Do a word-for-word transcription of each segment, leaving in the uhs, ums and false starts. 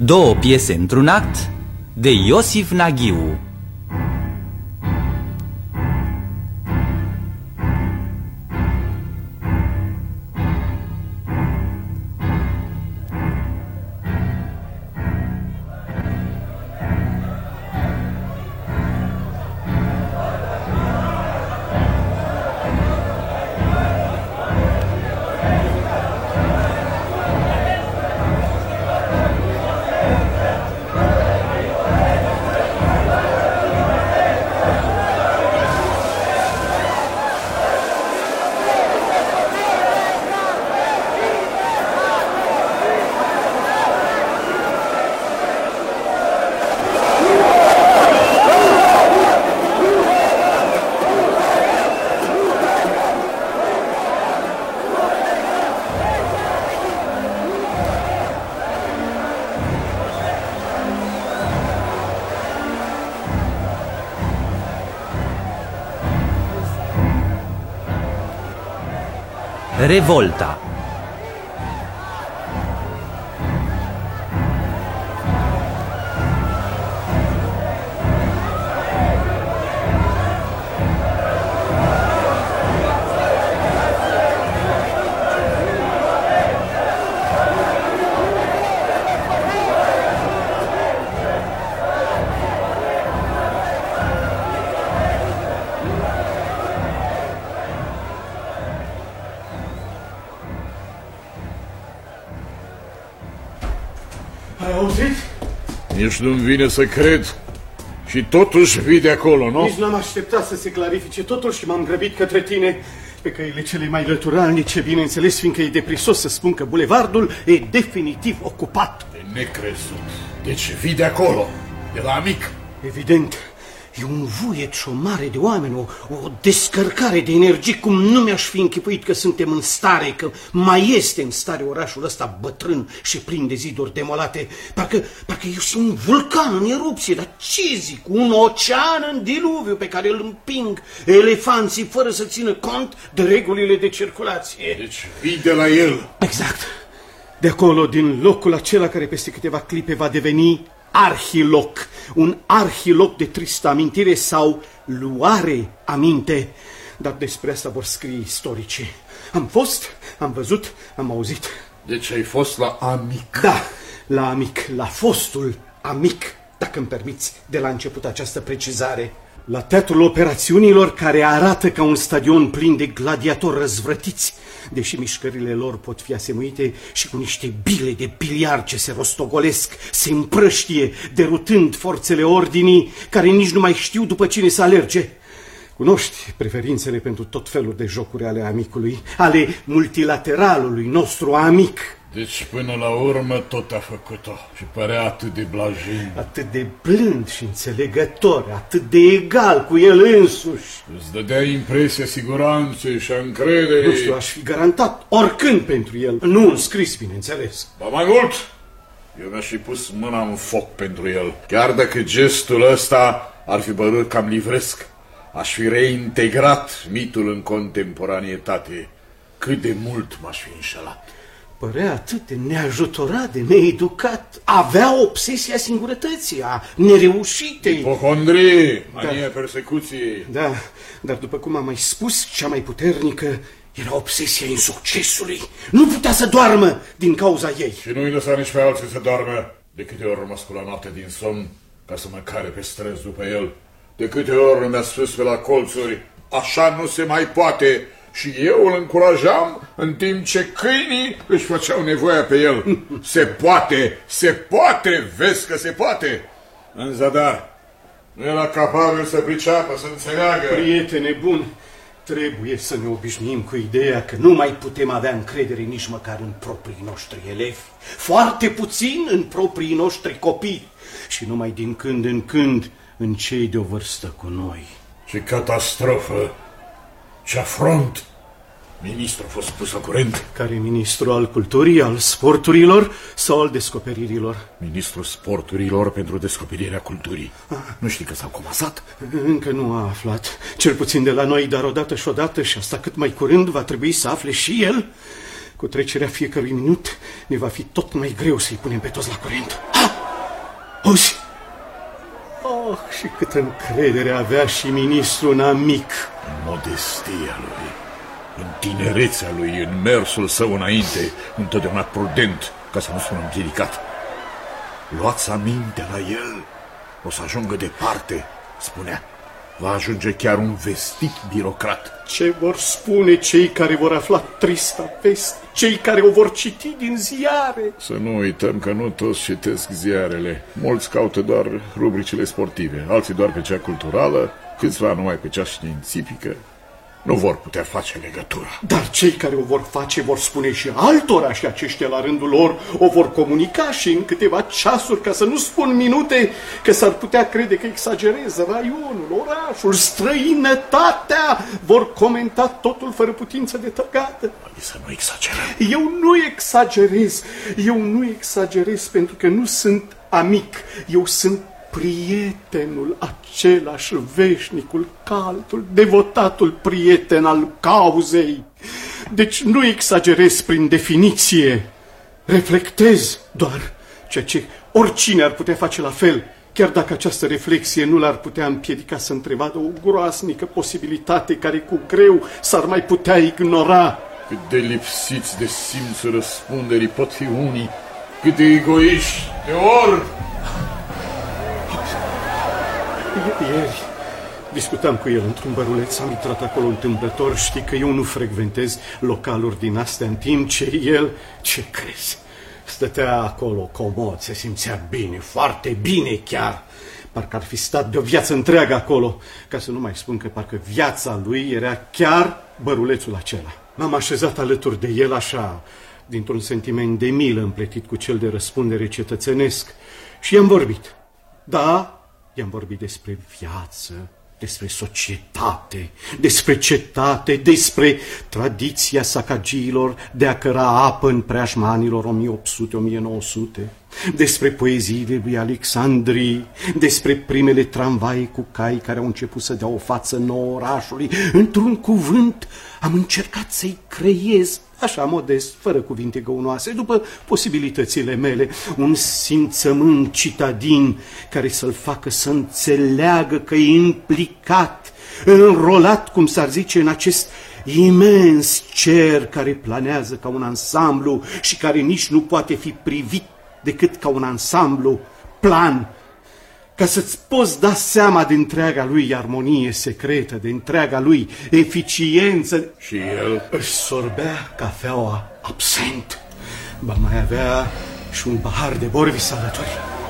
Două piese într-un act de Iosif Naghiu. Revolta. Ai auzit? Nici nu-mi vine să cred. Și totuși vii de acolo, nu? Nici n-am așteptat să se clarifice totul și m-am grăbit către tine pe căile cele mai lăturalnice, bineînțeles, fiindcă e deprisos să spun că bulevardul e definitiv ocupat. De necrezut. Deci vii de acolo, de la amic. Evident. E un vuiet și o mare de oameni, o, o descărcare de energie, cum nu mi-aș fi închipuit că suntem în stare, că mai este în stare orașul ăsta bătrân și plin de ziduri demolate. Parcă, parcă e un vulcan în erupție, dar ce zic, un ocean în diluviu pe care îl împing elefanții fără să țină cont de regulile de circulație. Deci vii de la el. Exact. De acolo, din locul acela care peste câteva clipe va deveni arhiloc, un arhiloc de tristă amintire sau luare aminte, dar despre asta vor scrie istoricii. Am fost, am văzut, am auzit. Deci ai fost la amic. Da, la amic, la fostul amic, dacă îmi permiți de la început această precizare. La teatrul operațiunilor, care arată ca un stadion plin de gladiatori răzvrătiți, deși mișcările lor pot fi asemuite și cu niște bile de biliard ce se rostogolesc, se împrăștie, derutând forțele ordinii, care nici nu mai știu după cine să alerge. Cunoști preferințele pentru tot felul de jocuri ale amicului, ale multilateralului nostru amic. Deci până la urmă tot a făcut-o și părea atât de blajin. Atât de blând și înțelegător, atât de egal cu el însuși. Îți dădea impresia siguranței și a încrederii. Nu știu, aș fi garantat oricând pentru el. Nu în scris, bineînțeles. Ba mai mult, eu mi-aș fi pus mâna în foc pentru el. Chiar dacă gestul ăsta ar fi părut cam livresc, aș fi reintegrat mitul în contemporanietate. Cât de mult m-aș fi înșelat. Părea atât de neajutorat, de needucat. Avea obsesia singurătății, a nereușitei. Ipocondrie, mania persecuției. Da, dar după cum am mai spus, cea mai puternică era obsesia insuccesului. Nu putea să doarmă din cauza ei. Și nu-i lăsa nici pe alții să doarmă. De câte ori mă scula noapte din somn ca să mă care pe străzi după el. De câte ori mi-a spus pe la colțuri, așa nu se mai poate. Și eu îl încurajam în timp ce câinii își făceau nevoia pe el. Se poate, se poate, vezi că se poate. În zadar, nu era capabil să priceapă, să înțeleagă. Prietene bun, trebuie să ne obișnuim cu ideea că nu mai putem avea încredere nici măcar în proprii noștri elevi. Foarte puțin în proprii noștri copii. Și numai din când în când în cei de o vârstă cu noi. Ce catastrofă! Ce afront! Ministrul a fost pus la curent. Care ministru? Al culturii, al sporturilor sau al descoperirilor? Ministrul sporturilor pentru descoperirea culturii. Ah. Nu știi că s-au comasat? Încă nu a aflat. Cel puțin de la noi, dar odată și odată, și asta cât mai curând, va trebui să afle și el. Cu trecerea fiecărui minut ne va fi tot mai greu să-i punem pe toți la curent. Ha! Auzi! Oh, și câtă încredere avea și ministrul în amic. Modestia lui, în tinerețea lui, în mersul său înainte, întotdeauna prudent, ca să nu spun împiedicat. Luați aminte la el, o să ajungă departe, spunea. Va ajunge chiar un vestit birocrat. Ce vor spune cei care vor afla trista veste, cei care o vor citi din ziare? Să nu uităm că nu toți citesc ziarele. Mulți caută doar rubricile sportive, alții doar pe cea culturală, câțiva numai pe cea științifică. Nu vor putea face legătura. Dar cei care o vor face vor spune și altora și aceștia la rândul lor o vor comunica și în câteva ceasuri, ca să nu spun minute, că s-ar putea crede că exagerez raionul, orașul, străinătatea, vor comenta totul fără putință de tăgată. Să nu exagerăm. Eu nu exagerez, eu nu exagerez pentru că nu sunt amic, eu sunt prietenul același, veșnicul, caldul, devotatul prieten al cauzei. Deci nu exagerez prin definiție, reflectez doar ceea ce oricine ar putea face la fel, chiar dacă această reflexie nu l-ar putea împiedica să întrevadă o groasnică posibilitate care cu greu s-ar mai putea ignora. Cât de lipsiți de simțul răspunderii pot fi unii, cât de egoiști de ori. Ieri discutam cu el într-un băruleț, am intrat acolo întâmplător, știi că eu nu frecventez localuri din astea, în timp ce el, ce crezi, stătea acolo comod, se simțea bine, foarte bine chiar, parcă ar fi stat de o viață întreagă acolo, ca să nu mai spun că parcă viața lui era chiar bărulețul acela. M-am așezat alături de el așa, dintr-un sentiment de milă împletit cu cel de răspundere cetățenesc și i-am vorbit. Da, i-am vorbit despre viață, despre societate, despre cetate, despre tradiția sacagiilor de a căra apă în preajma anilor o mie opt sute - o mie nouă sute, despre poeziile lui Alexandrii, despre primele tramvaie cu cai care au început să dea o față nouă orașului. Într-un cuvânt, am încercat să-i creez, așa modest, fără cuvinte găunoase, după posibilitățile mele, un simțământ citadin care să-l facă să înțeleagă că e implicat, înrolat, cum s-ar zice, în acest imens cer care planează ca un ansamblu și care nici nu poate fi privit decât ca un ansamblu plan, ca să-ți poți da seama de întreaga lui armonie secretă, de întreaga lui eficiență. Și el își sorbea cafeaua absent, ba mai avea și un pahar de borvis alături.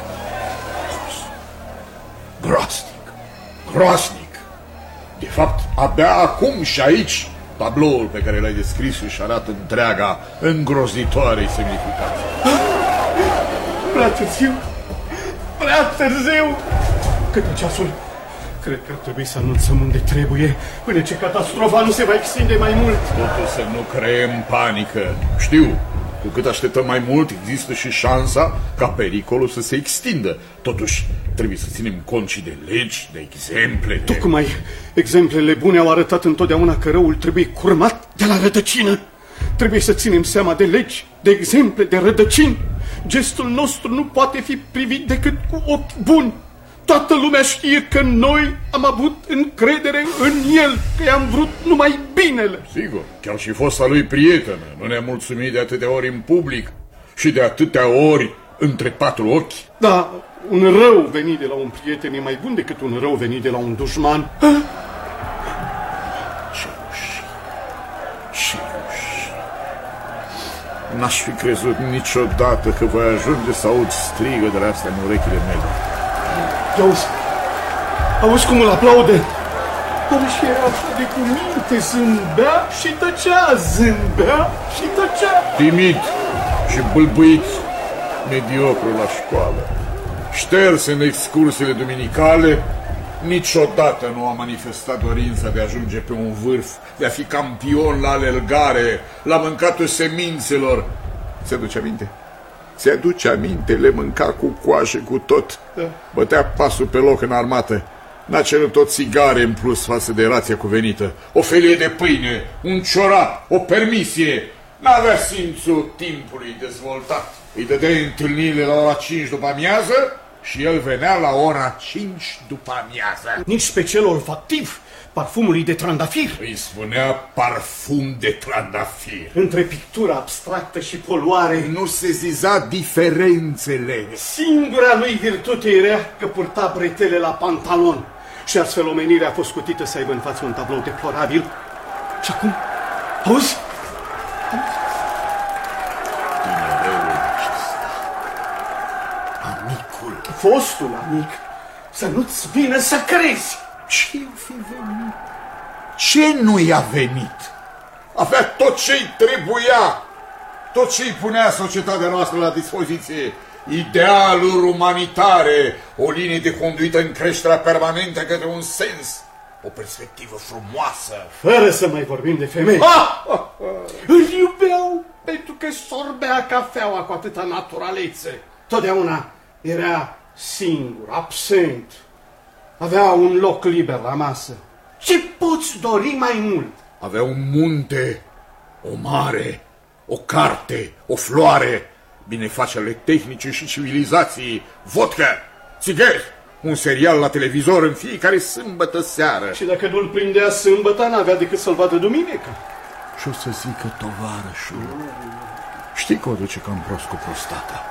Groasnic, groasnic. De fapt, abia acum și aici, tabloul pe care l-ai descris își arată întreaga îngrozitoare semnificație. Prea târziu, prea târziu. Câte ceasul? Cred că ar trebui să anunțăm unde trebuie, până ce catastrofa nu se va extinde mai mult. Totul să nu creăm panică. Știu, cu cât așteptăm mai mult, există și șansa ca pericolul să se extindă. Totuși, trebuie să ținem cont și de legi, de exemple. De... Tocmai exemplele bune au arătat întotdeauna că răul trebuie curmat de la rădăcină. Trebuie să ținem seama de legi, de exemple, de rădăcini. Gestul nostru nu poate fi privit decât cu ochi buni. Toată lumea știe că noi am avut încredere în el, că i-am vrut numai binele. Sigur, chiar și fosta lui prietenă nu ne-a mulțumit de atâtea ori în public și de atâtea ori între patru ochi. Da, un rău venit de la un prieten e mai bun decât un rău venit de la un dușman. Ce rușine, ce rușine. N-aș fi crezut niciodată că voi ajunge să aud strigătele astea în urechile mele. Auzi, auzi cum îl aplaude? Cum și era așa de cuminte, zâmbea și tăcea, zâmbea și tăcea. Timid și bâlbâit, mediocru la școală, șters în excursiile duminicale, niciodată nu a manifestat dorința de a ajunge pe un vârf, de a fi campion la alergare, la mâncatul semințelor. Se aduce aminte? Se aduce aminte, le mânca cu coașe, cu tot. Da. Bătea pasul pe loc în armată. N-a cerut o țigare în plus față de rația cuvenită. O felie de pâine, un ciorap, o permisie. N-avea simțul timpului dezvoltat. Îi dădeai întâlnirile la ora cinci după amiază și el venea la ora cinci după amiază. Nici pe cel olfactiv, parfumului de trandafir. Îi spunea parfum de trandafir. Între pictura abstractă și poluare, Nu se ziza diferențele. singura lui virtute era că purta bretele la pantalon. Și astfel omenirea a fost scutită să aibă în față un tablou deplorabil. Și acum, auzi? Tinerelul acesta, amicul. Fostul amic, să nu-ți vină să crezi. Ce-i fi venit? Ce nu i-a venit? Avea tot ce-i trebuia, tot ce-i punea societatea noastră la dispoziție. Idealuri umanitare, o linie de conduită în creșterea permanentă către un sens, o perspectivă frumoasă. Fără să mai vorbim de femei. Ah! Ah! Ah! Îl iubeau pentru că sorbea cafeaua cu atâta naturalețe. Totdeauna era singur, absent. Avea un loc liber la masă. Ce poți dori mai mult? Avea un munte, o mare, o carte, o floare, binefacerile tehnice și civilizației, vodka, țigări, un serial la televizor în fiecare sâmbătă seară. Și dacă nu-l prindea sâmbătă, n-avea decât să-l vadă duminică. Și o să zică tovarășul, știi că o duce cam prost cu prostata.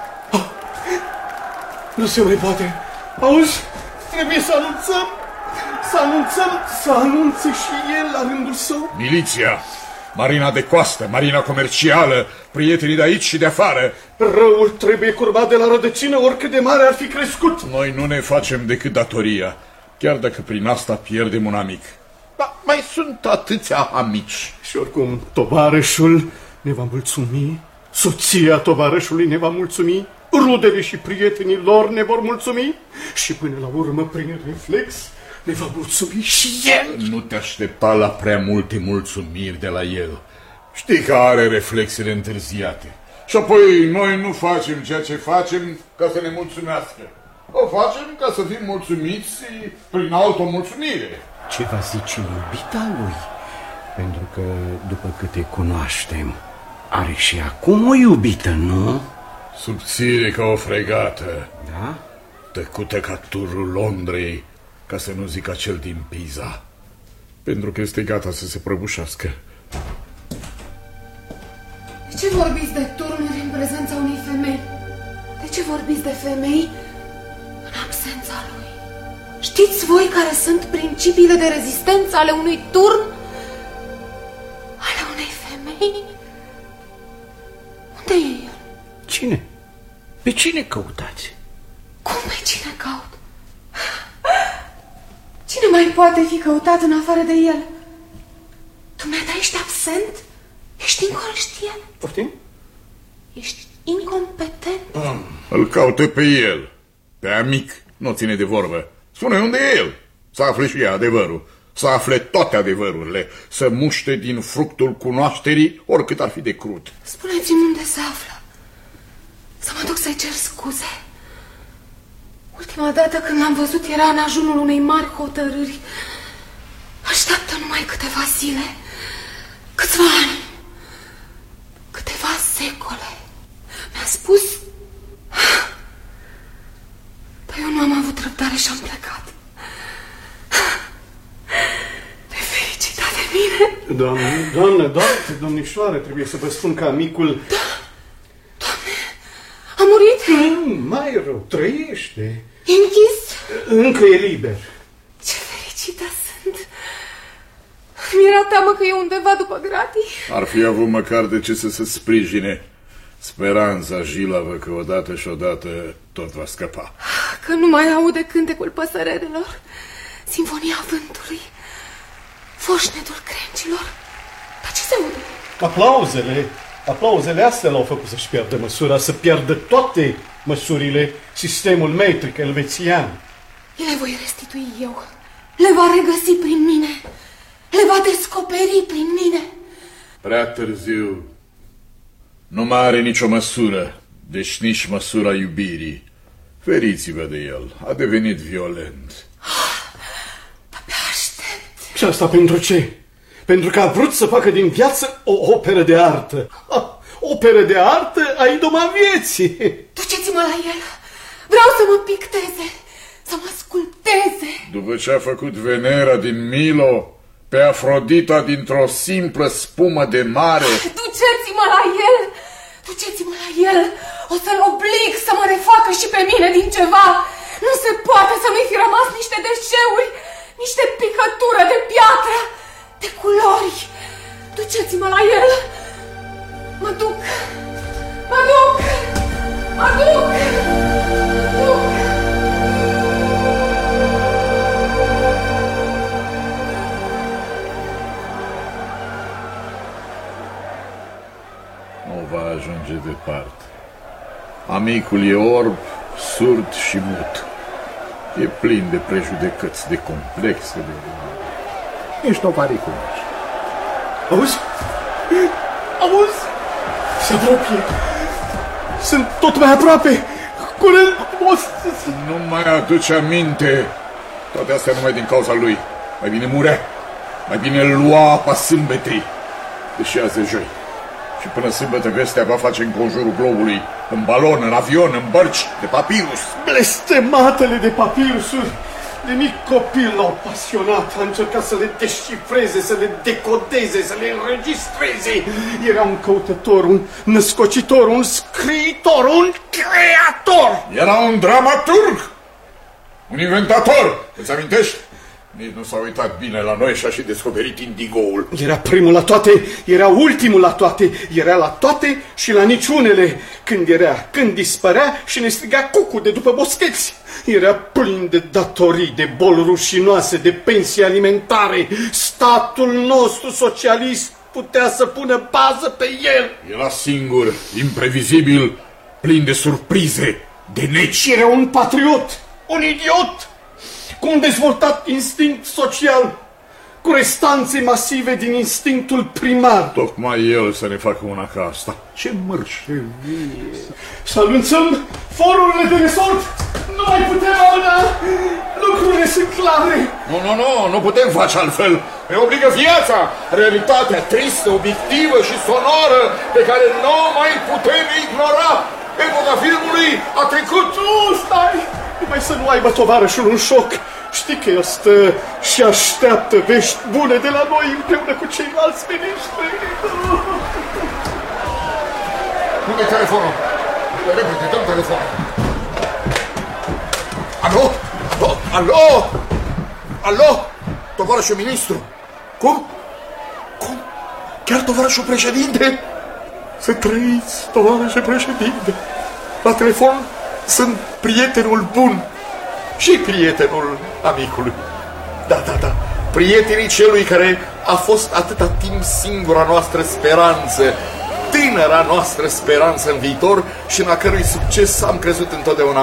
Nu se mai poate. Auzi? Trebuie să anunțăm. Să anunțăm, să anunțe și el la rândul său. Miliția, marina de coastă, marina comercială, prietenii de aici și de afară. Răul trebuie curbat de la rădăcină, oricât de mare ar fi crescut. Noi nu ne facem decât datoria, chiar dacă prin asta pierdem un amic. Dar mai sunt atâția amici. Și oricum, tovarășul ne va mulțumi, soția tovarășului ne va mulțumi, rudele și prietenii lor ne vor mulțumi și până la urmă, prin reflex, ne va mulțumi și el. Nu te aștepta la prea multe mulțumiri de la el. Știi că are reflexele întârziate. Și apoi noi nu facem ceea ce facem ca să ne mulțumească. O facem ca să fim mulțumiți prin automulțumire. Ce va zice iubita lui? Pentru că, după câte cunoaștem, are și acum o iubită, nu? Subțire ca o fregată, Da? tăcută ca turul Londrei, ca să nu zic acel din Pisa, pentru că este gata să se prăbușească. De ce vorbiți de turnuri în prezența unei femei? De ce vorbiți de femei în absența lui? Știți voi care sunt principiile de rezistență ale unui turn? Ale unei femei? Unde e el? Cine? Pe cine căutați? Cum pe cine caut? Cine mai poate fi căutat în afară de el? Dumneata ești absent? Ești inconștient? Poftim? Ești incompetent? Îl caută pe el, pe amic, nu ține de vorbă. Spune unde e el, să afle și ea adevărul, să afle toate adevărurile, să muște din fructul cunoașterii oricât ar fi de crud. Spuneți-mi unde se află. Să mă duc să-i cer scuze. Ultima dată când l-am văzut era în ajunul unei mari hotărâri. Așteaptă numai câteva zile, câțiva ani, câteva secole. Mi-a spus... Dar eu nu am avut răbdare și am plecat. Nefericită de mine. Doamne, doamne, doamne, domnișoare, trebuie să vă spun că amicul... A murit? Nu, mai rău, trăiește. Închis? Încă e liber. Ce fericită sunt. Mi-era teamă că e undeva după gratii. Ar fi avut măcar de ce să se sprijine. Speranța jilavă că odată și odată tot va scăpa. Că nu mai aude cântecul păsăredelor, sinfonia vântului, foșnetul crencilor. Dar ce se aude? Aplauzele, aplauzele astea l-au făcut să-și piardă măsura, să piardă toate măsurile, sistemul metric elvețian. Le voi restitui eu. Le va regăsi prin mine. Le va descoperi prin mine. Prea târziu. Nu mai are nicio măsură, deci nici măsura iubirii. Feriți-vă de el, a devenit violent. Dar pe aștept. Și asta pentru ce? pentru că a vrut să facă din viață o operă de artă. Ha, operă de artă a idoma vieții. Duceți-mă la el. Vreau să mă picteze, să mă sculpteze. După ce a făcut Venera din Milo, pe Afrodita dintr-o simplă spumă de mare... Duceți-mă la el. Duceți-mă la el. O să-l oblig să mă refacă și pe mine din ceva. Nu se poate să nu-i fi rămas niște deșeuri, niște picătură de piatră, de culori. Duceți-mă la el. Mă duc. Mă duc. Mă duc. Mă duc. Nu va ajunge departe. Amicul e orb, surd și mut. E plin de prejudecăți, de complexe, de... Nici nu va recunoaște. Auzi? Auzi? Se apropie. Sunt tot mai aproape. Curând, o să... Nu mai aduce aminte. Toate astea numai din cauza lui. Mai bine murea. Mai bine lua apa sâmbetei. Deși azi e joi. Și până sâmbătă vestea va face în conjurul globului, în balon, în avion, în bărci, de papirus. Blestematele de papirusuri. De mic copil l-au pasionat, a încercat să le descifreze, să le decodeze, să le înregistreze. Era un căutător, un născocitor, un scriitor, un creator. Era un dramaturg, un inventator, îți amintești? Nici nu s-a uitat bine la noi și a și descoperit indigoul. Era primul la toate, era ultimul la toate, era la toate și la niciunele. Când era, când dispărea și ne striga cucu de după boscheți. Era plin de datorii, de boli rușinoase, de pensii alimentare. Statul nostru socialist putea să pună bază pe el. Era singur, imprevizibil, plin de surprize, de neci. Era un patriot, un idiot, cu un dezvoltat instinct social, cu restanțe masive din instinctul primar. Tocmai el să ne facă una ca asta. Ce mărșăvie! Să anunțăm forurile de resort! Nu mai putem auda! Lucrurile sunt clare! Nu, nu, nu, nu putem face altfel. Ne obligă viața, realitatea tristă, obiectivă și sonoră pe care nu mai putem ignora. Epoca filmului a trecut. Nu, stai! Numai să nu aibă tovarășul un șoc. Știi că el stă și așteaptă vești bune de la noi împreună cu ceilalți miniștri. Unde-i telefonul? Repede, dăm telefonul. Alo? Alo? Alo? Alo? Tovarășul ministru? Cum? Cum? Chiar tovarășul președinte? Să trăiți, tovarășul președinte. La telefon sunt prietenul bun și prietenul amicului. Da, da, da. Prietenii celui care a fost atâta timp singura noastră speranță, tânăra noastră speranță în viitor și în a cărui succes am crezut întotdeauna.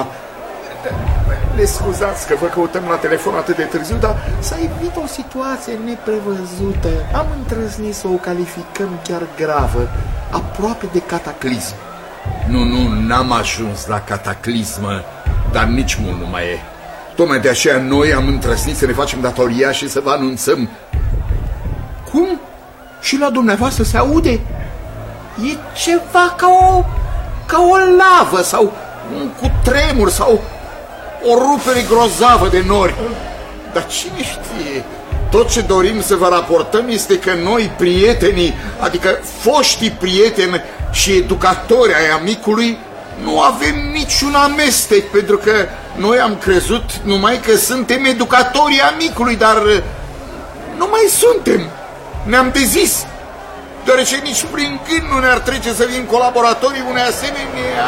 Ne scuzați că vă căutăm la telefon atât de târziu, dar s-a evit o situație neprevăzută. Am îndrăznit să o calificăm chiar gravă, aproape de cataclism. Nu, nu, n-am ajuns la cataclismă, dar nici mult nu mai e. Tocmai de aceea noi am îndrăznit să ne facem datoria și să vă anunțăm. Cum? Și la dumneavoastră se aude? E ceva ca o, ca o lavă sau un cutremur sau o rupere grozavă de nori. Dar cine știe? Tot ce dorim să vă raportăm este că noi, prietenii, adică foștii prieteni și educatori ai amicului, nu avem niciun amestec, pentru că noi am crezut numai că suntem educatorii amicului, dar nu mai suntem. Ne-am dezis, deoarece nici prin gând nu ne-ar trece să fim colaboratorii unei asemenea...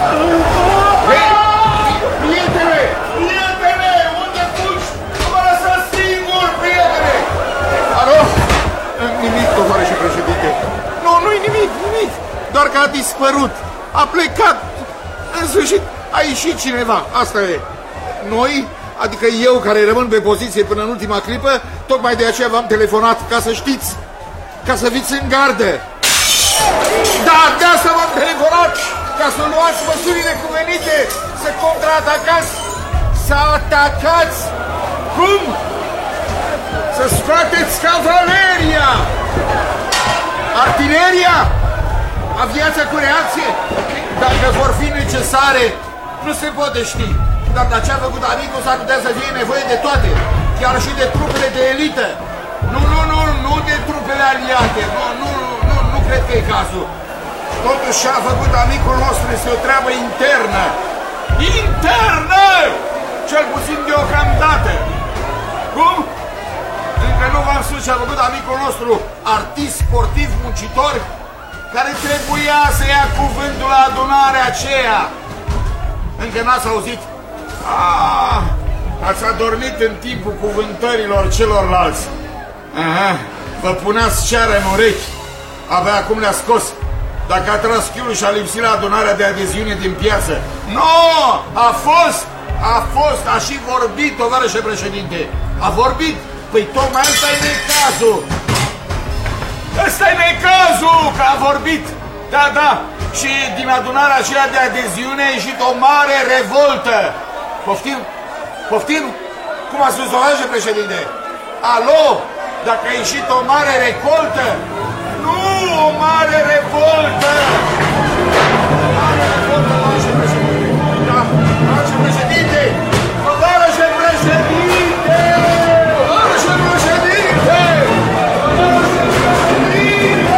Hei, prietene! Prietene! Unde fugi? Nu mă lăsa singur, prietene! Alo? Nimic, tovarășe președinte. Nu, nu-i nimic, nimic. Doar că a dispărut. A plecat. În sfârșit, a ieșit cineva. Asta e. Noi, adică eu care rămân pe poziție până în ultima clipă, tocmai de aceea v-am telefonat, ca să știți, ca să fiți în gardă. Da, de asta v-am telefonat, ca să luați măsurile cuvenite, să contraatacați, să atacați. Cum? Să scoateți cavaleria! Artileria? Aviația cu reacție? Dacă vor fi necesare, nu se poate ști. Dar la ce a făcut amicul s-ar putea să fie nevoie de toate, chiar și de trupele de elită. Nu, nu, nu, nu de trupele aliate. Nu, nu, nu, nu cred că e cazul. Totuși ce a făcut amicul nostru este o treabă internă. Internă! Cel puțin deocamdată. Cum? Încă nu v-am spus ce a făcut amicul nostru, artist sportiv muncitor, care trebuia să ia cuvântul la adunarea aceea. Încă n-ați auzit? Ah, ați adormit în timpul cuvântărilor celorlalți. Aha, vă puneați ceară în urechi. Abia acum le-a scos. Dacă a tras chiulul și a lipsit la adunarea de adeziune din piață. Nu! A fost! A fost! A și vorbit, tovarășe președinte. A vorbit! Păi tocmai ăsta e necazul! Ăsta e necazul! Că a vorbit! Da, da! Și din adunarea aceea de adeziune a ieșit o mare revoltă! Poftim? Poftim? Cum a spus, tovarășe președinte? Alo? Dacă a ieșit o mare recoltă? Nu, o mare revoltă! Mare revoltă, tovarășe președinte! Da, tovarășe președinte! Tovarășe președinte! Tovarășe președinte! Tovarășe președinte!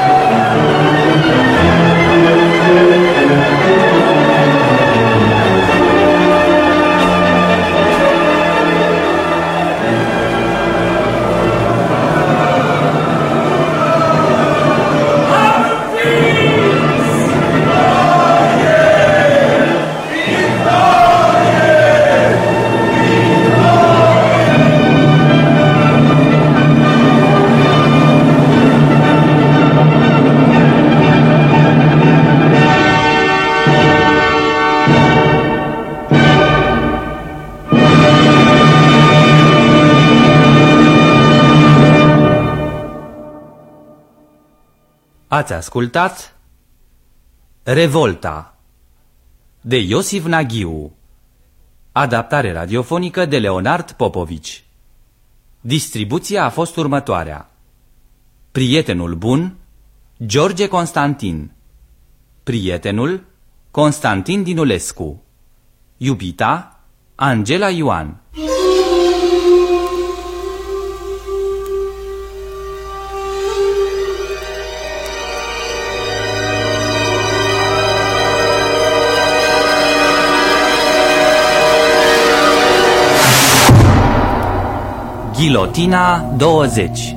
Ați ascultat Revolta de Iosif Naghiu, adaptare radiofonică de Leonard Popovici. Distribuția a fost următoarea: Prietenul bun, George Constantin; Prietenul, Constantin Dinulescu; Iubita, Angela Ioan. Ghilotina douăzeci.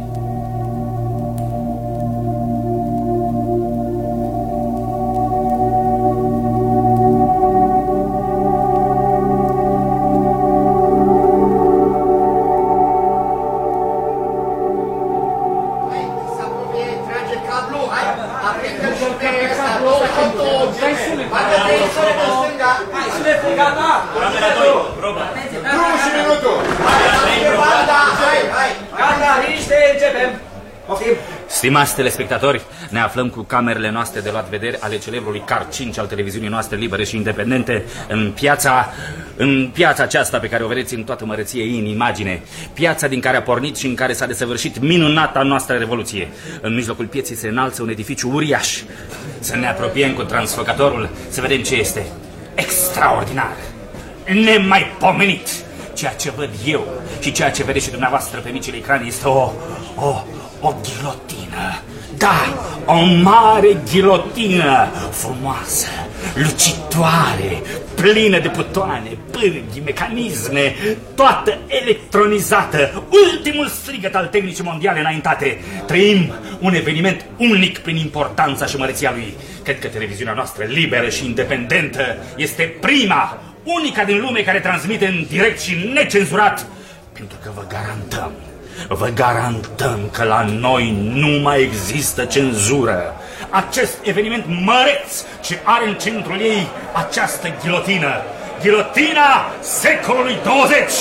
Stimați telespectatori, ne aflăm cu camerele noastre de luat vedere ale celebrului car cinci al televiziunii noastre libere și independente în piața, în piața aceasta pe care o vedeți în toată măreție ei în imagine. Piața din care a pornit și în care s-a desăvârșit minunata noastră revoluție. În mijlocul pieții se înalță un edificiu uriaș. Să ne apropiem cu transfăcătorul să vedem ce este. Extraordinar, nemaipomenit. Ceea ce văd eu și ceea ce vedeți și dumneavoastră pe micile ecrane este o, o, o ghilotină. Da, o mare ghilotină, frumoasă, lucitoare, plină de butoane, pârghi, mecanisme, toată electronizată, ultimul strigăt al tehnicii mondiale înaintate. Trăim un eveniment unic prin importanța și măreția lui. Cred că televiziunea noastră liberă și independentă este prima, unica din lume care transmite în direct și necenzurat, pentru că vă garantăm, vă garantăm că la noi nu mai există cenzură. Acest eveniment măreț ce are în centrul ei această ghilotină, ghilotina secolului douăzeci.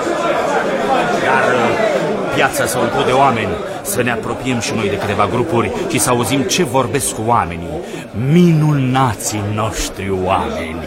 Iar piața s-a umplut de oameni. Să ne apropiem și noi de câteva grupuri și să auzim ce vorbesc oamenii, minunații noștri oameni.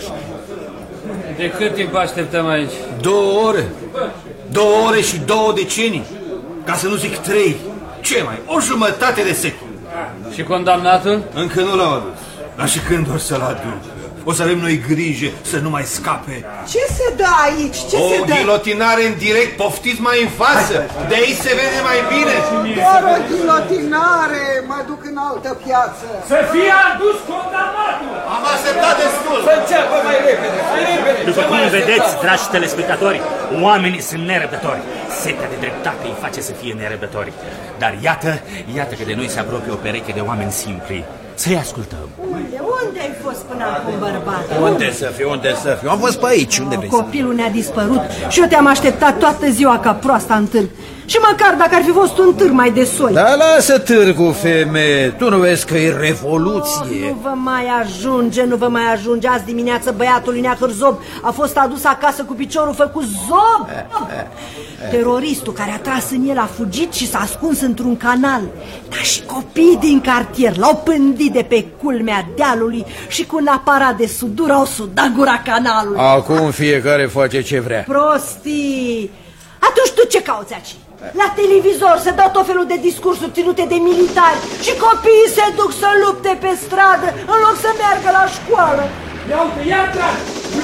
De cât timp așteptăm aici? Două ore. Două ore și două decenii. Ca să nu zic trei. Ce mai? O jumătate de secol. Și condamnatul? Încă nu l-au adus. Dar și când o să-l aduc? O să avem noi grijă să nu mai scape. Ce se dă aici? Ce o se dă? ghilotinare în direct, poftiți mai în față. De aici se vede mai bine. Doar o ghilotinare, mă duc în altă piață. Să fie adus condamnatul! Am așteptat destul. Să înceapă mai repede, mai repede. După cum vedeți, dragi telespectatori, oamenii sunt nerăbdători. Setea de dreptate îi face să fie nerăbdători. Dar iată, iată că de noi se apropie o pereche de oameni simpli. Să-i ascultăm. Unde? Unde ai fost până acum, bărbate? Unde să fiu, unde să fiu? Am fost pe aici, unde vrei să... Copilul ne-a dispărut și eu te-am așteptat toată ziua ca proasta în târg. Și măcar dacă ar fi fost un târg mai de soi. Da, lasă târgul, femeie. Tu nu vezi că e revoluție? Oh, nu vă mai ajunge, nu vă mai ajunge. Azi dimineață băiatul Nea Hârzob a fost adus acasă cu piciorul făcut zob. Teroristul care a tras în el a fugit și s-a ascuns într-un canal. Dar și copiii din cartier l-au pândit de pe culmea dealului și cu un aparat de sudură au sudat gura canalului. Acum fiecare face ce vrea. Prostii! Atunci tu ce cauți aici? La televizor se dau tot felul de discursuri ținute de militari și copiii se duc să lupte pe stradă în loc să meargă la școală. Ia uite, ia trag!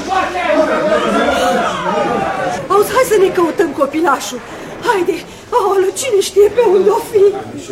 Auzi, hai să ne căutăm copilașul. Haide, aoleu, cine știe pe unde o fi?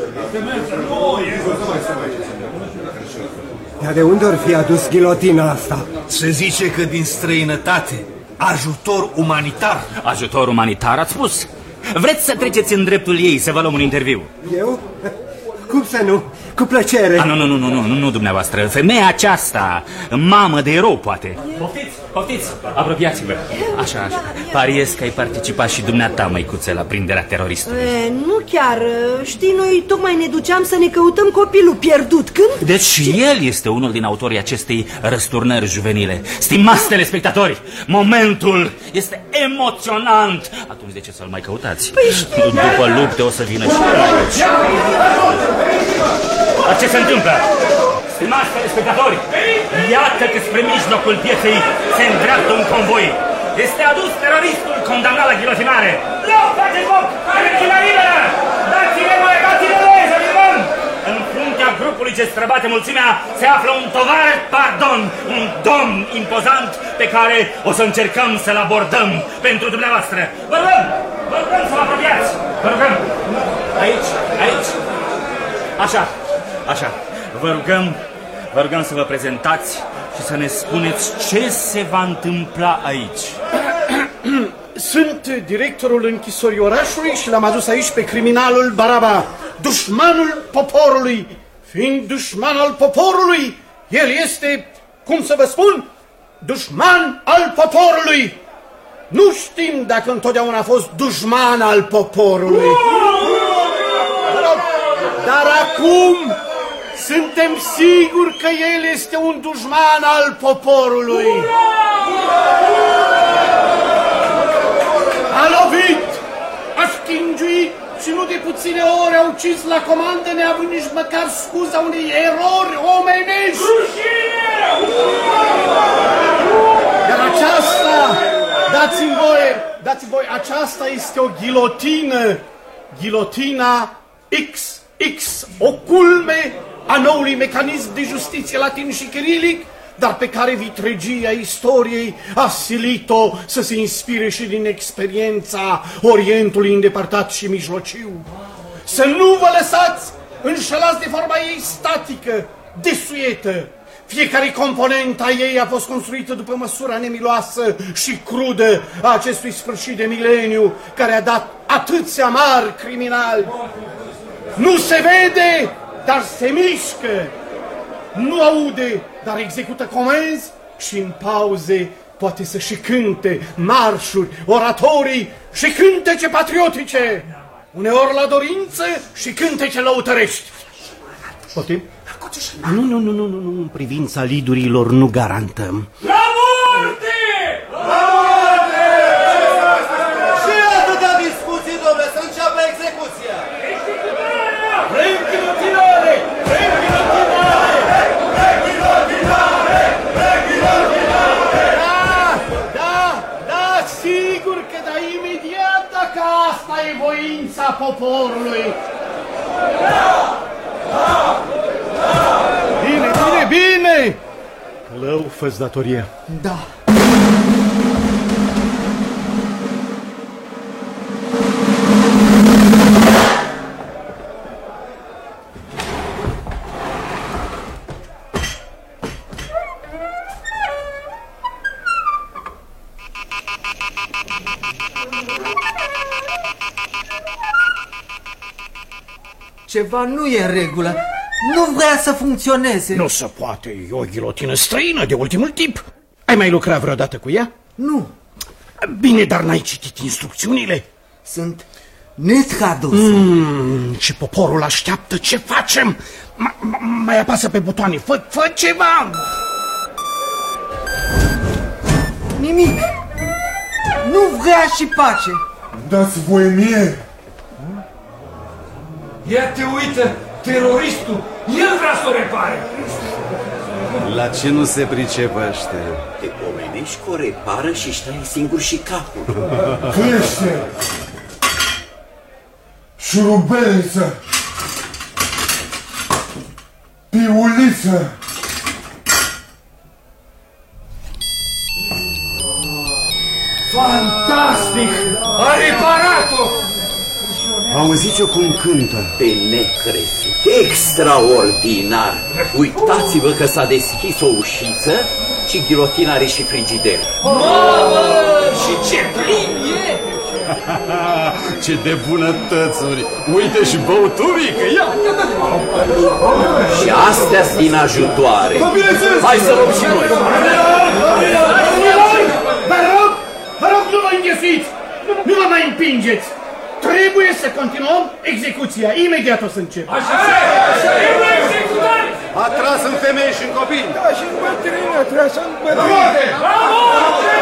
Dar de unde or fi adus ghilotina asta? Se zice că din străinătate. Ajutor umanitar. Ajutor umanitar, ați spus? Vreți să treceți în dreptul ei să vă luăm un interviu? Eu? Cum să nu? Cu plăcere. A, nu, nu, nu, nu, nu, nu dumneavoastră. Femeia aceasta, mamă de erou, poate. Poftiți, poftiți, apropiați-vă. Așa, așa. Pariez că ai participat și dumneata, măicuțe, la prinderea teroristului. E, nu chiar. Știi, noi tocmai ne duceam să ne căutăm copilul pierdut. Când? Deci și el este unul din autorii acestei răsturnări juvenile. Stimați telespectatori, momentul este emoționant. Atunci de ce să-l mai căutați? Păi știu. După lupte o să vină și el aici. Dar ce se întâmplă? Stimați telespectatori, iată că spre mijlocul pieței se îndreaptă un convoi. Este adus teroristul condamnat la ghilotinare. Luau, faceți foc! Rețină liberă! Dați-ne mai, dați-ne voi, să filmăm! În fruntea grupului ce străbate mulțimea se află un tovarăș, pardon, un domn impozant pe care o să încercăm să-l abordăm pentru dumneavoastră. Vă rugăm, vă rugăm să vă apropiați. Vă rugăm. Aici, aici. Așa, așa. Vă rugăm, vă rugăm să vă prezentați și să ne spuneți ce se va întâmpla aici. Sunt directorul închisorii orașului și l-am adus aici pe criminalul Baraba, dușmanul poporului. Fiind dușman al poporului, el este, cum să vă spun, dușman al poporului. Nu știm dacă întotdeauna a fost dușman al poporului. Dar acum suntem siguri că el este un dușman al poporului. A lovit, a schingiuit și nu de puține ore a ucis la comandă neavând nici măcar scuza unei erori omenești. Iar aceasta, dați-mi voie, dați-mi voie, aceasta este o ghilotină, ghilotina X X, o culme a noului mecanism de justiție latin și chirilic, dar pe care vitregia istoriei a silit-o să se inspire și din experiența Orientului îndepărtat și mijlociu. Să nu vă lăsați înșelați de forma ei statică, desuietă. Fiecare componentă a ei a fost construită după măsura nemiloasă și crudă a acestui sfârșit de mileniu care a dat atâția mari criminali. Nu se vede, dar se mișcă. Nu aude, dar execută comenzi și în pauze poate să și cânte marșuri, oratorii și cântece patriotice. Uneori la dorință și cântece lăutărești. Poftim? Nu, nu, nu, nu, nu, în privința lidurilor nu garantăm. La moarte! La moarte! Ce atâta discuții, domnule, să înceapă execuția! Vrem ghilotinare! Vrem ghilotinare! Vrem ghilotinare! Vrem ghilotinare! Da, da, da, sigur că da, imediat dacă asta e voința poporului. Da, da, bine! Călău, fă-ți datoria. Da. Ceva nu e în regulă. Nu vrea să funcționeze. Nu se poate, e o ghilotină străină de ultimul tip. Ai mai lucrat vreodată cu ea? Nu. Bine, dar n-ai citit instrucțiunile? Sunt netraduse. Mm, și poporul așteaptă, ce facem? Ma, ma, mai apasă pe butoane, fă, fă ceva! Nimic. Nu vrea și pace. Dați voie mie. Ia te uită, teroristul, el vrea să o repare. La ce nu se pricepe ăștia? Te pomenești că o repară și își tragi singur și capul. Crește! Șurubeliță! Piuliță! Fantastic! A reparat-o! Auziți-o cum cântă. Pe necrezut, extraordinar. Uitați-vă că s-a deschis o ușiță și ghilotina are și frigider. Mamă! Și ce plin e! Ce de bunătățuri! Uite și băuturii, că ia! Și astea-s din ajutoare. Hai să luăm și noi! Vă rog, vă rog, nu vă înghesuiți! Nu vă mai împingeți! Trebuie să continuăm execuția. Imediat o să încep. Așa e! Așa e! Executare! A tras în femei și în copii! Da, și în bătrâni a tras în bătrâni. La moarte!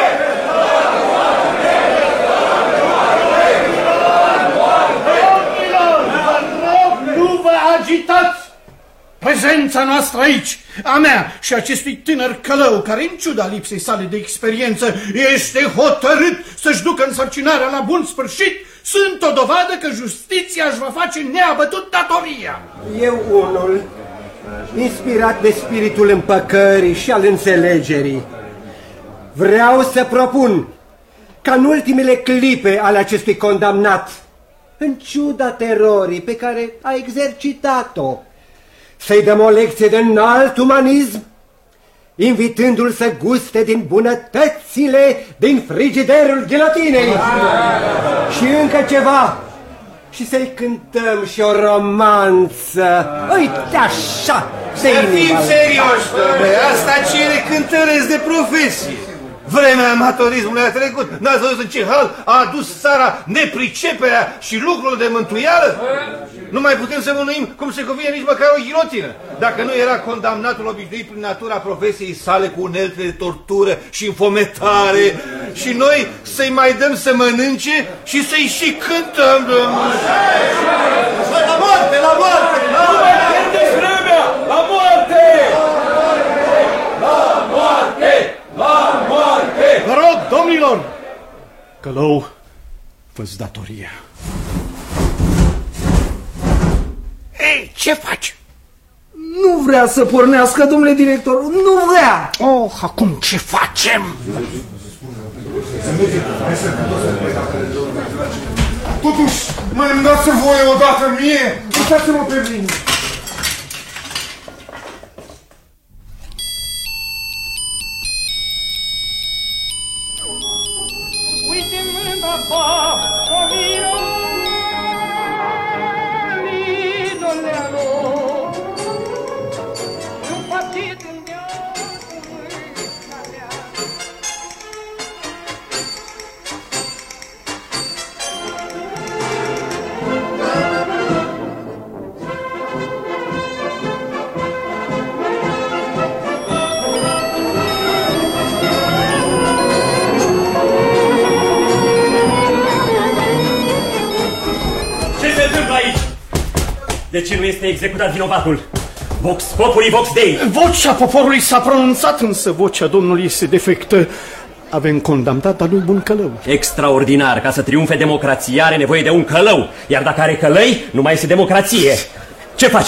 Domnilor, vă rog, nu vă agitați! Prezența noastră aici, a mea și acestui tânăr călău, care în ciuda lipsei sale de experiență este hotărât să-și ducă însărcinarea la bun sfârșit, sunt o dovadă că justiția își va face neabătut datoria. Eu unul, inspirat de spiritul împăcării și al înțelegerii, vreau să propun ca în ultimele clipe ale acestui condamnat, în ciuda terorii pe care a exercitat-o, să-i dăm o lecție de înalt umanism, invitându-l să guste din bunătățile din frigiderul ghilotinei. Și încă ceva, și să-i cântăm și o romanță. Uite așa, să fim serioși, domnule, asta cere cântăresc de profesie. Vremea amatorismului a trecut. N-ați văzut în ce hal a adus țara nepriceperea și lucrul de mântuială? Nu mai putem să mânuim cum se cuvine nici măcar o ghilotină. Dacă nu era condamnatul obișnuit prin natura profesiei sale cu unelte de tortură și înfometare, și noi să-i mai dăm să mănânce și să-i și cântăm, domnule. La moarte, la moarte! Nu mai pierdeți vremea! La moarte! La moarte! La moarte! Vă rog, domnilor! Călău, fă-ți datoria. Ei, ce faci? Nu vrea să pornească, domnule director, nu vrea! Oh, acum ce facem? Totuși, mai îmi dați voie odată mie? Uitați-mă pe mine! De ce nu este executat vinovatul? Vox populi, vox Dei. Vocea poporului s-a pronunțat, însă vocea Domnului este defectă. Avem condamnat al lui Bun Călău. Extraordinar, ca să triumfe democrația are nevoie de un călău. Iar dacă are călăi, nu mai este democrație. Ce facem?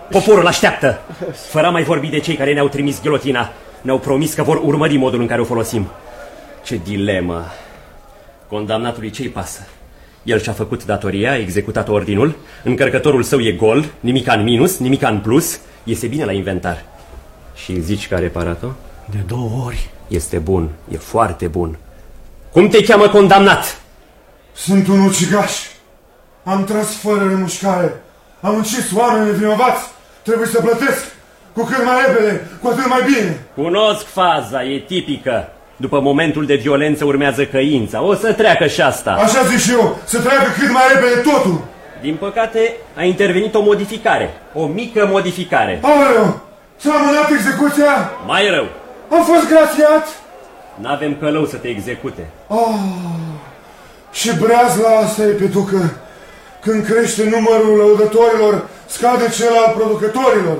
Poporul așteaptă. Fără a mai vorbi de cei care ne-au trimis ghilotina. Ne-au promis că vor urmări modul în care o folosim. Ce dilemă. Condamnatului ce-i pasă? El și-a făcut datoria, a executat ordinul, încărcătorul său e gol, nimica în minus, nimica în plus, iese bine la inventar. Și zici că a reparat-o? De două ori. Este bun, e foarte bun. Cum te cheamă, condamnat? Sunt un ucigaș. Am tras fără remușcare. Am ucis oameni vinovați. Trebuie să plătesc. Cu cât mai repede, cu atât mai bine. Cunosc faza, e tipică. După momentul de violență urmează căința. O să treacă și asta. Așa zic și eu, să treacă cât mai repede totul. Din păcate, a intervenit o modificare. O mică modificare. Aoleu, s-a amânat execuția? Mai rău. Am fost grațiat? N-avem călău să te execute. Oh, și breazla asta e, Petucă. Când crește numărul lăudătorilor, scade cel al producătorilor.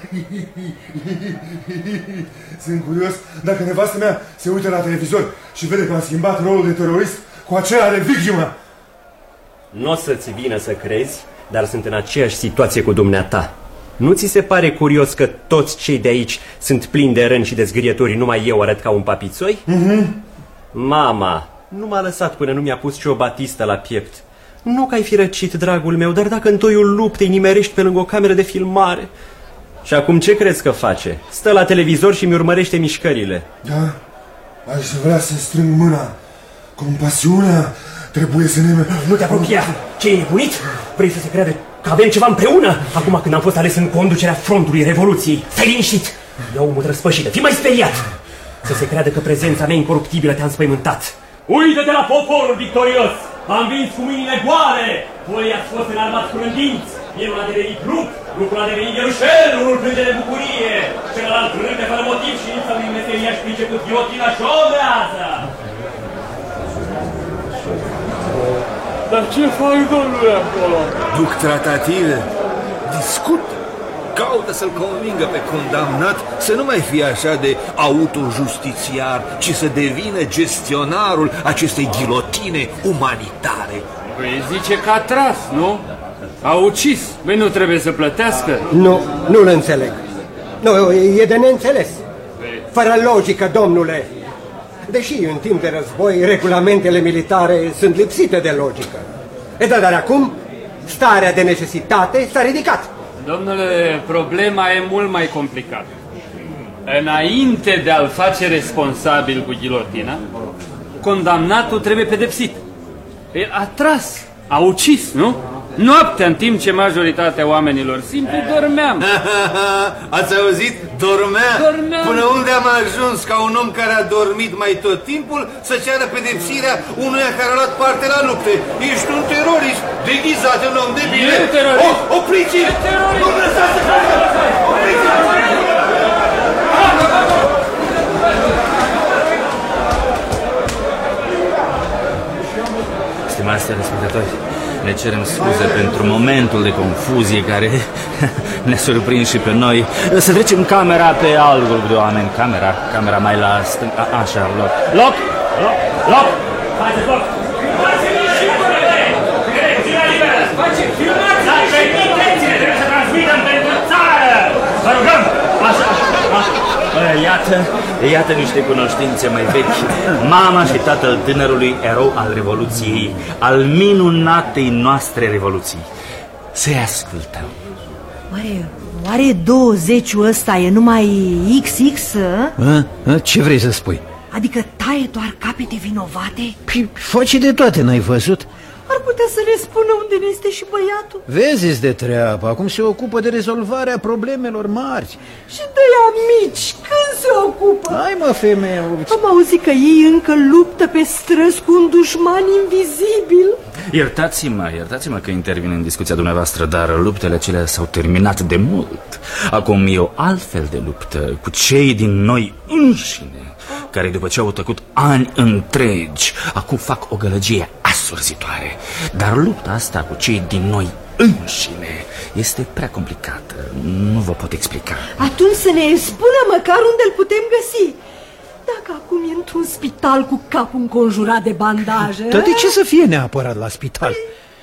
Sunt curios dacă nevastă mea se uită la televizor și vede că am schimbat rolul de terorist cu acela de victimă. Nu o să-ți vină să crezi, dar sunt în aceeași situație cu dumneata. Nu ți se pare curios că toți cei de aici sunt plini de răni și de zgârieturi, numai eu arăt ca un papițoi? Mm-hmm. Mama nu m-a lăsat până nu mi-a pus și o batistă la piept. Nu că ai fi răcit, dragul meu, dar dacă în toiul luptei nimerești pe lângă o cameră de filmare. Și acum ce crezi că face? Stă la televizor și mi urmărește mișcările. Da, aș vrea să strâng mâna. Compasiunea trebuie să ne... Nu te apropia! Ce-ai nebunit? Vrei să se crede că avem ceva împreună? Acum când am fost ales în conducerea frontului Revoluției. Stai liniștit! E omul răspășită, fii mai speriat! Să se creadă că prezența mea incoruptibilă te-a înspăimântat. Uită-te la poporul victorios! Am vins cu mâinile goale! Voi ați fost înarmați cu rândinți! Elul a devenit grup, grupul a devenit ierușel, unul plânge de bucurie, celălalt râde fără motiv și lipsa lui meseriaș priceput ghilotina și o bează! Dar ce fac, domnule, acolo? Duc tratative, discut, caută să-l convingă pe condamnat să nu mai fie așa de autojustițiar, ci să devină gestionarul acestei ghilotine umanitare. Păi zice că a tras, nu? A ucis. Băi, nu trebuie să plătească? Nu, nu-l înțeleg. Nu, e de neînțeles. Fără logică, domnule. Deși în timp de război regulamentele militare sunt lipsite de logică. E da, dar acum starea de necesitate s-a ridicat. Domnule, problema e mult mai complicată. Înainte de a-l face responsabil cu ghilotina, condamnatul trebuie pedepsit. El a tras, a ucis, nu? Noaptea, în timp ce majoritatea oamenilor simpli dormeam. Ați auzit? Dormeam. Dormeam. Până unde am ajuns ca un om care a dormit mai tot timpul să ceară pedepsirea unuia care a luat parte la lupte. Ești un terorist deghizat în om de bine. E terorist. Oh, opriți-l! Nu lăsați să facă! Opriți-l! Stimați telespectatori, ne cerem scuze pentru momentul de confuzie care ne-a surprins și pe noi. Să trecem camera pe alt grup de oameni. Camera, camera mai la stânga. Așa, loc. Loc! Loc! Loc! Faceți loc! Faceți-mi și părere! Direcția liberă! Faceți! Filmați! Dar permiteți-ne! Trebuie să transmitem pentru țară! Vă rugăm! Așa, așa. Iată, iată niște cunoștințe mai vechi. Mama și tatăl tânărului erou al Revoluției, al minunatei noastre revoluții. Să-i ascultăm. Oare, oare douăzeciul ăsta e numai X X? A? A? Ce vrei să spui? Adică taie doar capete vinovate? Păi, face de toate, n-ai văzut? Ar putea să ne spună unde ne este și băiatul. Vezi de treabă, acum se ocupă de rezolvarea problemelor mari. Și de ea mici, când se ocupă? Hai mă, femeie. Am auzit că ei încă luptă pe străzi cu un dușman invizibil. Iertați-mă, iertați-mă că intervin în discuția dumneavoastră, dar luptele acelea s-au terminat de mult. Acum e o altfel de luptă cu cei din noi înșine, care după ce au tăcut ani întregi, acum fac o gălăgie asurzitoare. Dar lupta asta cu cei din noi înșine este prea complicată, nu vă pot explica. Atunci să ne spună măcar unde îl putem găsi. Dacă acum e într-un spital cu capul înconjurat de bandaje... Dar de ce să fie neapărat la spital?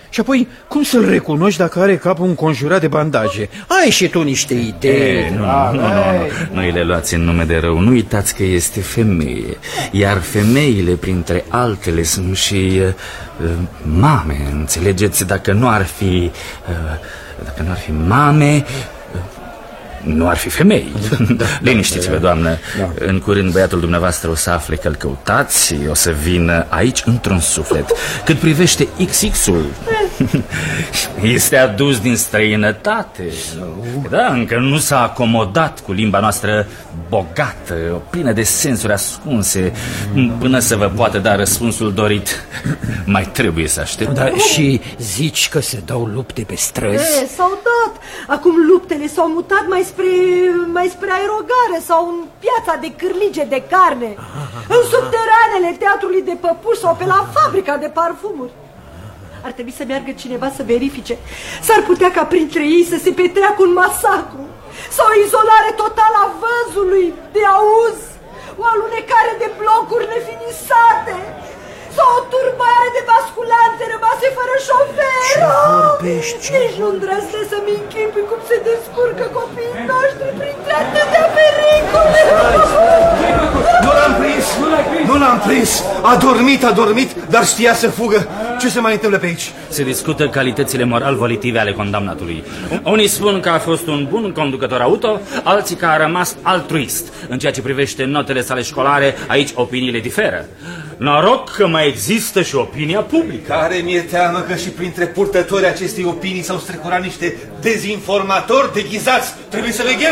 Și apoi, cum să-l recunoști dacă are capul înconjurat de bandaje? Ai și tu niște idei. E, nu, nu, nu, nu, nu, nu le luați în nume de rău. Nu uitați că este femeie. Iar femeile, printre altele, sunt și uh, mame, înțelegeți? Dacă nu ar fi... Uh, dacă nu ar fi mame... Nu ar fi femei. Da, liniștiți-vă, doamnă. Da. În curând băiatul dumneavoastră o să afle că-l căutați, o să vină aici într-un suflet. Cât privește X X-ul, este adus din străinătate. Da, încă nu s-a acomodat cu limba noastră bogată, plină de sensuri ascunse. Până să vă poată da răspunsul dorit, mai trebuie să așteptăm. Da, și zici că se dau lupte pe străzi? E, s-au dat. Acum luptele s-au mutat mai spre, mai spre aerogare sau în piața de cârlige de carne, în subteranele teatrului de păpuși sau pe la fabrica de parfumuri. Ar trebui să meargă cineva să verifice. S-ar putea ca printre ei să se petreacă un masacru sau o izolare totală a văzului de auz, o alunecare de blocuri nefinisate sau o turbare de basculante rămase fără șofer. Ce vorbești? Nici nu îndrăznesc să-mi închipui cum se descurcă copiii noștri printre atâtea pericole. Nu l-am prins! Nu l-am prins! A dormit, a dormit, dar știa să fugă. Ce se mai întâmplă pe aici? Se discută calitățile moral-volitive ale condamnatului. Unii spun că a fost un bun conducător auto, alții că a rămas altruist. În ceea ce privește notele sale școlare, aici opiniile diferă. Noroc că mai există și opinia publică. Care mi-e teamă că și printre purtătorii acestei opinii s-au strecurat niște dezinformatori deghizați. Trebuie să veghem.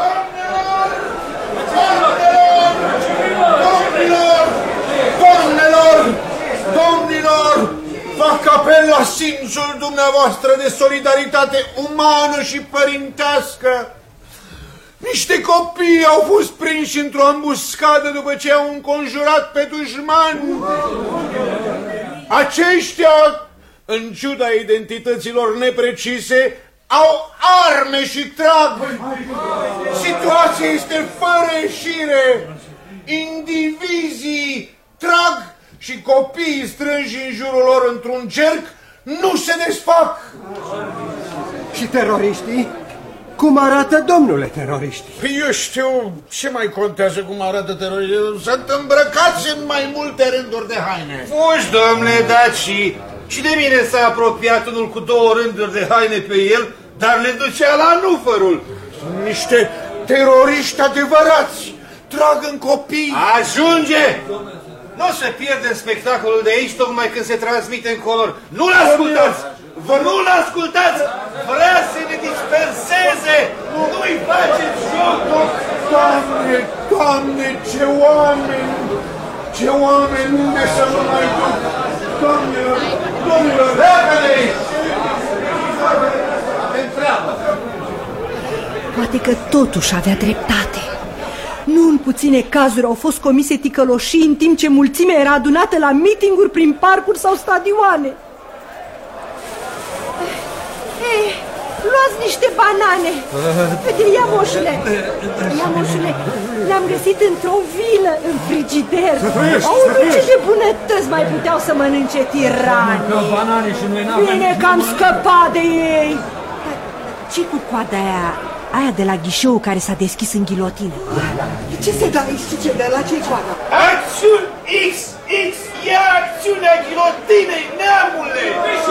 Domnilor! Domnilor! Domnilor! Fac apel la simțul dumneavoastră de solidaritate umană și părintească. Niște copii au fost prinși într-o ambuscadă după ce au înconjurat pe dușmani. Aceștia, în ciuda identităților neprecise, au arme și trag. Situația este fără ieșire. Indivizii trag și copiii strânși în jurul lor într-un cerc nu se desfac. Și teroriștii? Cum arată, domnule, teroriști? Păi eu știu, ce mai contează cum arată teroriștii? Sunt îmbrăcați în mai multe rânduri de haine. Fugi, domnule, dați și... Și de mine s-a apropiat unul cu două rânduri de haine pe el, dar le ducea la nufărul. Sunt niște teroriști adevărați. Trag în copii. Ajunge! Nu se pierde spectacolul de aici tocmai când se transmite în color. Nu-l ascultați! Vă nu-l ascultați! Vrea să ne disperseze! Nu-i faceți joc! Doamne, Doamne, ce oameni! Ce oameni! Unde să mă mai duc? Doamnelor, domnilor! Repede! Poate că totuși avea dreptate. Nu în puține cazuri au fost comise ticăloșii în timp ce mulțimea era adunată la mitinguri prin parcuri sau stadioane. Ei, luați niște banane. Uite, ia moșule. Ia moșule. Le-am găsit într-o vilă, în frigider. Aoleu, ce de bunătăți mai puteau să mănânce tirani. Banane și noi n-avem. Bine că am scăpat de ei. Ce cu coada aia? Aia de la ghișeul care s-a deschis în ghilotină. Ce se dă aici? Ce de la ce-i coada? Acțiuni X X! E acțiunea ghilotinei, neamule!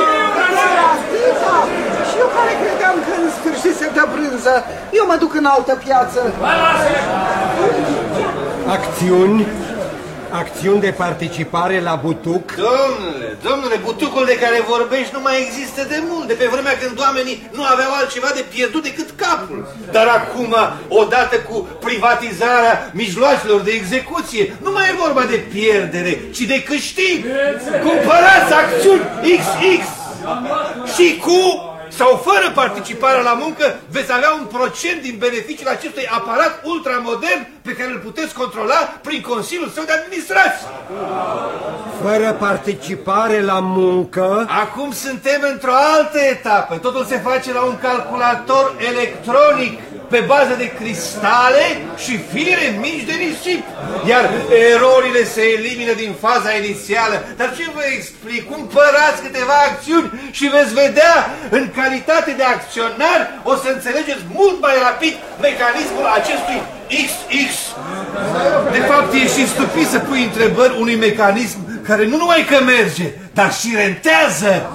Și eu care credeam că în sfârșit se dă brânză. Eu mă duc în altă piață. Acțiuni? Acțiuni de participare la butuc? Domnule, domnule, butucul de care vorbești nu mai există de mult, de pe vremea când oamenii nu aveau altceva de pierdut decât capul. Dar acum, odată cu privatizarea mijloacelor de execuție, nu mai e vorba de pierdere, ci de câștig. Cumpărați acțiuni X X și cu sau fără participarea la muncă veți avea un procent din beneficiul acestui aparat ultramodern pe care îl puteți controla prin Consiliul său de Administrație. Fără participare la muncă? Acum suntem într-o altă etapă. Totul se face la un calculator electronic pe bază de cristale și fire mici de nisip, iar erorile se elimină din faza inițială. Dar ce vă explic? Cumpărați câteva acțiuni și veți vedea, în calitate de acționar, o să înțelegeți mult mai rapid mecanismul acestui X X. De fapt, e și stupid să pui întrebări unui mecanism care nu numai că merge, dar și rentează.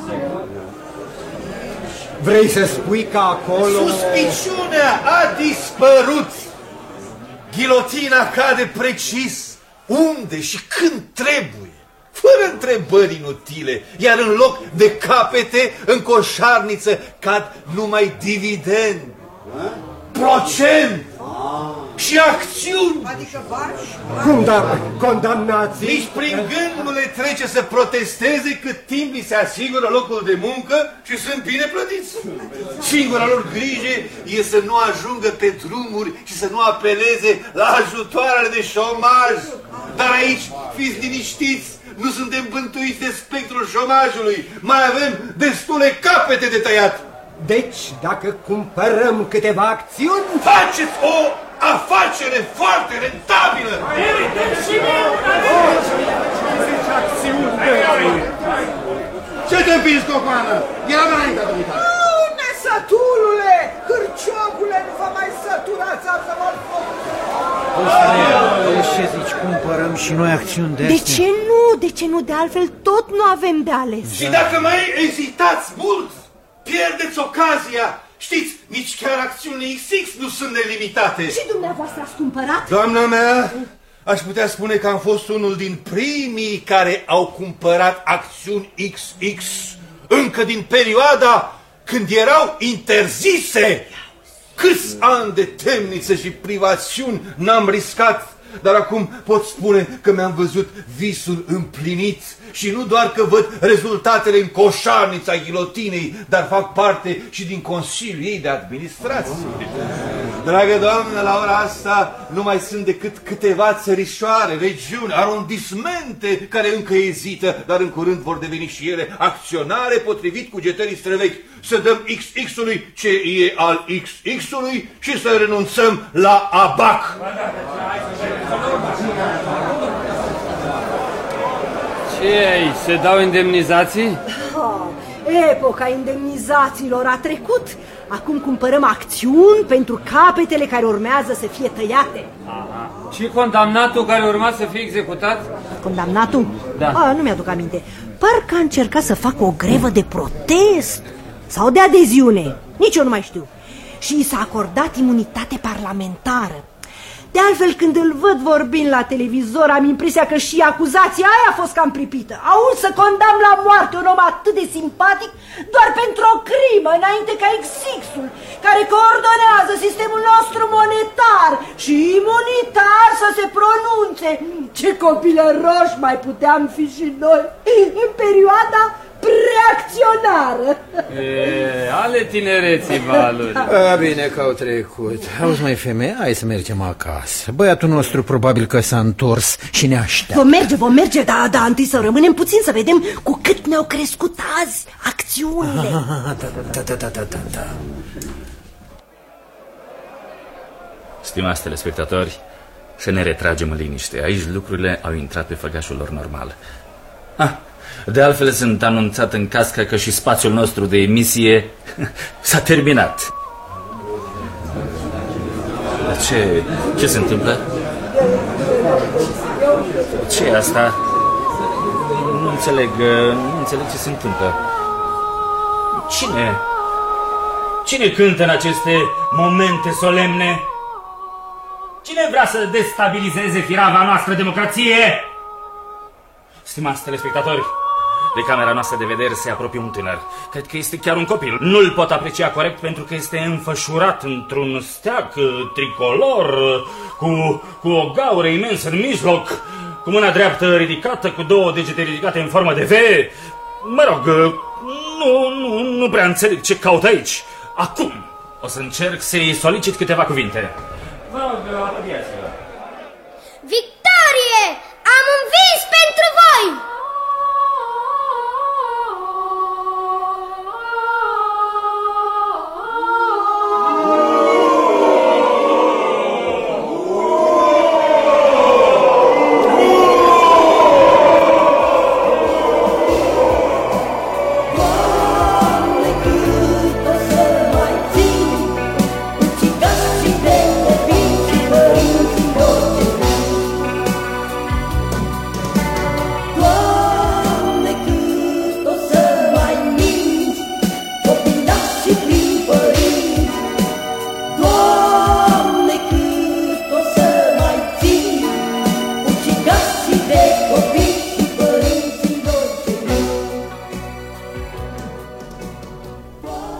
Vrei să spui că acolo... Suspiciunea a dispărut. Ghilotina cade precis unde și când trebuie, fără întrebări inutile, iar în loc de capete, în coșarniță cad numai dividend, procent și acțiuni. Adică bani? Cum, dar condamnații? Nici prin gând nu le trece să protesteze cât timp li se asigură locul de muncă și sunt bine plătiți. Singura lor grijă e să nu ajungă pe drumuri și să nu apeleze la ajutoarele de șomaj. Dar aici, fiți liniștiți, nu suntem bântuiți de spectrul șomajului. Mai avem destule capete de tăiat. Deci, dacă cumpărăm câteva acțiuni... Faceți o afacere foarte rentabilă! Ce te împingi, cocoană? Era înainte, dumitare! Nesătulule! Cârciocule, nu vă mai săturați, am să mă foc! Ce zici, cumpărăm și noi acțiuni de astea? De ce nu? De ce nu? De altfel tot nu avem de ales. Și dacă mai ezitați mult, pierdeți ocazia. Știți, nici chiar acțiunile X X nu sunt nelimitate. Și dumneavoastră ați cumpărat? Doamna mea, aș putea spune că am fost unul din primii care au cumpărat acțiuni X X încă din perioada când erau interzise. Câți ani de temniță și privațiuni n-am riscat, dar acum pot spune că mi-am văzut visul împlinit și nu doar că văd rezultatele în coșarnița ghilotinei, dar fac parte și din Consiliul ei de Administrație. Dragă doamnă, la ora asta nu mai sunt decât câteva țărișoare, regiuni, arondismente care încă ezită, dar în curând vor deveni și ele acționare potrivit cugetării străvechi. Să dăm X X-ului ce e al X X-ului și să renunțăm la abac. Ce aici? Se dau indemnizații? Oh, epoca indemnizațiilor a trecut. Acum cumpărăm acțiuni pentru capetele care urmează să fie tăiate. Aha. Și condamnatul care urma să fie executat? Condamnatul? Da. Ah, nu mi-aduc aminte. Parcă a încercat să facă o grevă de protest sau de adeziune. Nici eu nu mai știu. Și i s-a acordat imunitate parlamentară. De altfel, când îl văd vorbind la televizor, am impresia că și acuzația aia a fost cam pripită. Aud să condamn la moarte un om atât de simpatic doar pentru o crimă, înainte ca X X-ul, care coordonează sistemul nostru monetar și imunitar, să se pronunțe. Ce copilăroși mai puteam fi și noi în perioada preacționară. E, ale tinereții valuri. A, bine că au trecut. Auzi, mai femeie, hai să mergem acasă. Băiatul nostru probabil că s-a întors și ne așteaptă. Vom merge, vom merge, da, da, întâi să rămânem puțin să vedem cu cât ne-au crescut azi acțiunile. Da, da, da, da, da, da, da. Stimați telespectatori, să ne retragem în liniște. Aici lucrurile au intrat pe făgașul lor normal. Ah, de altfel sunt anunțat în cască că și spațiul nostru de emisie s-a terminat. Dar ce, ce se întâmplă? Ce e asta? Nu înțeleg, nu înțeleg ce se întâmplă. Cine? Cine cântă în aceste momente solemne? Cine vrea să destabilizeze firava noastră democrație? Stimați telespectatori, de camera noastră de vedere se apropie un tânăr. Cred că este chiar un copil. Nu-l pot aprecia corect pentru că este înfășurat într-un steag tricolor, cu, cu o gaură imensă în mijloc, cu mâna dreaptă ridicată, cu două degete ridicate în formă de V. Mă rog, nu, nu, nu prea înțeleg ce caut aici. Acum o să încerc să-i solicit câteva cuvinte. Vă rog, apropiați-vă. Victorie! Am învins pentru voi!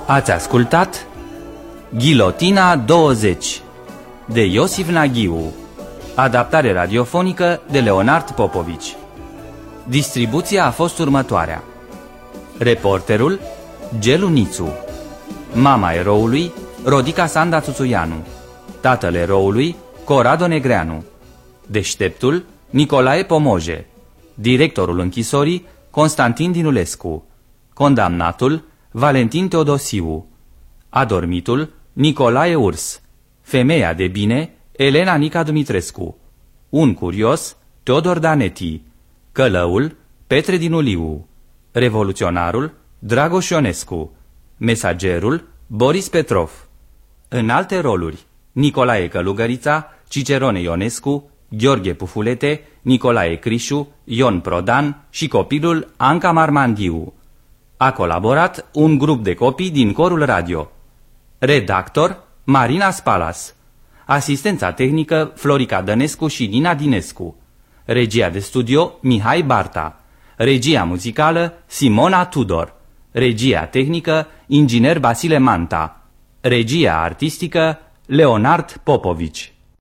Ați ascultat Ghilotina douăzeci de Iosif Naghiu, adaptare radiofonică de Leonard Popovici. Distribuția a fost următoarea: reporterul Gelu Nițu, mama eroului Rodica Sanda Țuțuianu, tatăl eroului Corado Negreanu, deșteptul Nicolae Pomoje, directorul închisorii Constantin Dinulescu, condamnatul Valentin Teodosiu, adormitul Nicolae Urs, femeia de bine Elena Nica Dumitrescu, un curios Teodor Daneti, călăul Petre Dinuliu, revoluționarul Dragoș Ionescu, mesagerul Boris Petrov. În alte roluri: Nicolae Călugărița, Cicerone Ionescu, Gheorghe Pufulete, Nicolae Crișu, Ion Prodan și copilul Anca Marmandiu. A colaborat un grup de copii din corul radio. Redactor Marina Spalas. Asistența tehnică Florica Dănescu și Nina Dinescu. Regia de studio Mihai Barta. Regia muzicală Simona Tudor. Regia tehnică inginer Basile Manta. Regia artistică Leonard Popovici.